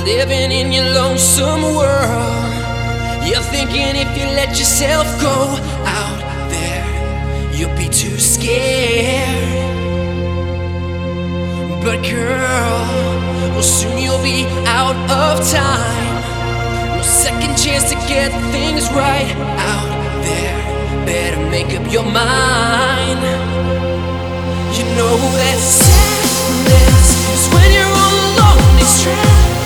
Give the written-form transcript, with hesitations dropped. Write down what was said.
living in your lonesome world. You're thinking if you let yourself go out there, you'll be too scared. But girl, well, soon you'll be out of time. No second chance to get things right out there. Better make up your mind. You know that sadness is when you're all alone, it's trapped.